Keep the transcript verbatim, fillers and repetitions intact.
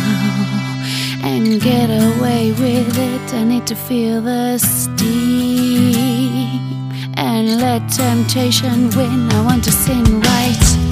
and get away with it. I need to feel the steam and let temptation win. I want to sin right.